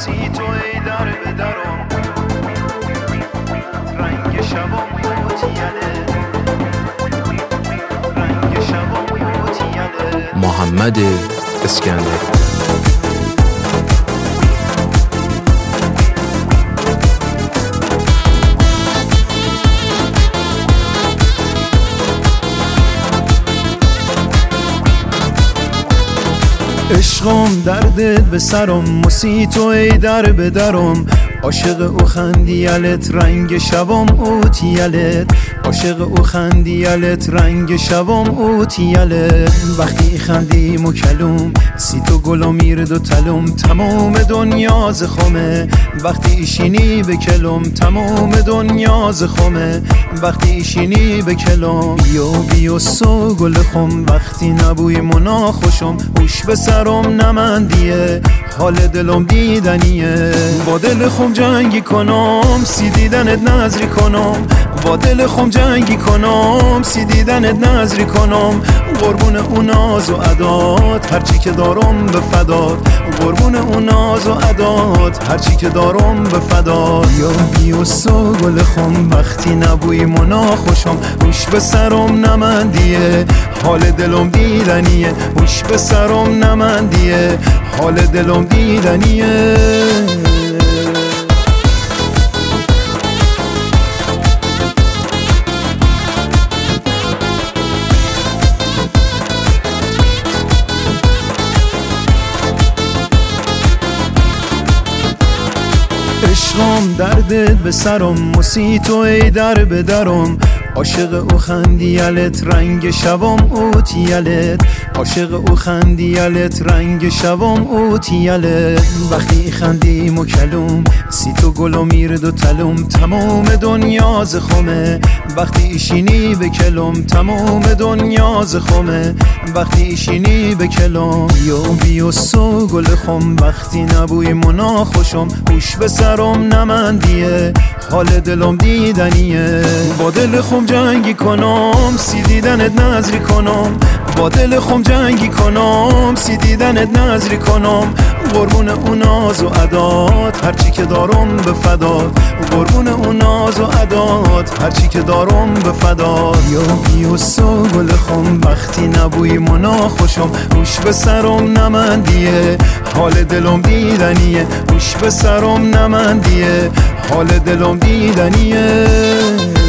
موسی تو ای در به درم، رنگ شبم موتیله، رنگ شبم موتیله. محمد اسکندری. عشقم دردت به سرم، موسی تو ای در به درم، عاشق او خندیالت رنگ شبم اوتیالت، عاشق او خندیالت رنگ شبم اوتیالت. وقتی خندیم و کلوم سی تو گل و میرد و تلوم، تمام دنیا ز خمه وقتی ایشینی به کلم، تمام دنیا ز خمه وقتی ایشینی به کلم. بیو سو گل خم وقتی نبوی منا خوشم، اوش به سرم نمندیه حال دلم دیدنیه. با دل خم جنگی کنم سی دیدنت نظری کنم، با دل خم جنگی کنم سی دیدنت نظری کنم. قربون اون ناز و عدات هرچی که دارم به فدات، قربون اون ناز و عدات هرچی که دارم به فدات. بیو سو گل خم وقتی نبوی منا خوشم، اوش به سرم نمندیه حال دلم دیدنیه، اوش به سرم نمندیه حال دلم دیدنیه. عشقم دردت به سرم، موسی تو ای در به درم، عاشق او خندیالت رنگ شبم اوتیالت، عاشق او خندیالت رنگ شبم اوتیالت. وقتی خندیم و کلوم سی تو گل و میرد و تلوم، تمام دنیا ز خمه وقتی ایشینی به کلم، تمام دنیا ز خمه وقتی ایشینی به کلم. بیو سو گل خم وقتی نبوی منا خوشم، اوش به سرم نمندیه حال دلم دیدنیه. با دل خم جنگی کنم سی دیدنت نظری کنم، با دل خم جنگی کنم سی دیدنت نظری کنم. قربون اون ناز و عدات هرچی که دارم به فدات، قربون اون ناز و عدات هرچی که دارم به فدات. بیو سو گل خم وقتی نبوی منا خوشم، اوش به سرم نمندیه حال دلم دیدنیه، اوش به سرم نمندیه حال دلم دیدنیه.